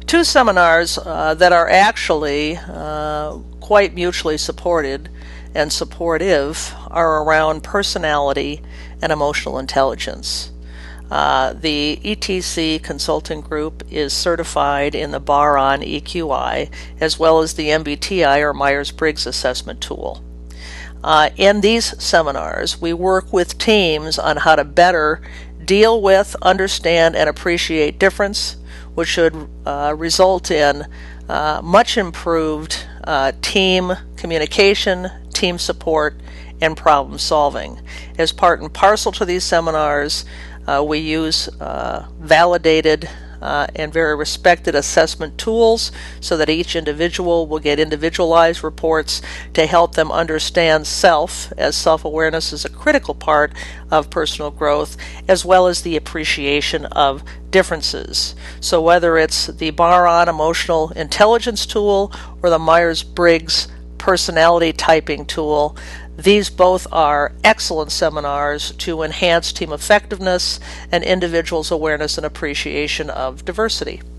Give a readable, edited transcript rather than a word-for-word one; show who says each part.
Speaker 1: two seminars that are actually quite mutually supported and supportive are around personality and emotional intelligence. The ETC Consulting Group is certified in the Bar-On EQI as well as the MBTI or Myers-Briggs assessment tool. In these seminars, we work with teams on how to better deal with, understand, and appreciate difference, which should result in much improved team communication, team support, and problem solving. As part and parcel to these seminars, we use validated and very respected assessment tools so that each individual will get individualized reports to help them understand self, as self-awareness is a critical part of personal growth, as well as the appreciation of differences. So whether it's the Bar-On emotional intelligence tool or the Myers-Briggs personality typing tool, these both are excellent seminars to enhance team effectiveness and individuals' awareness and appreciation of diversity.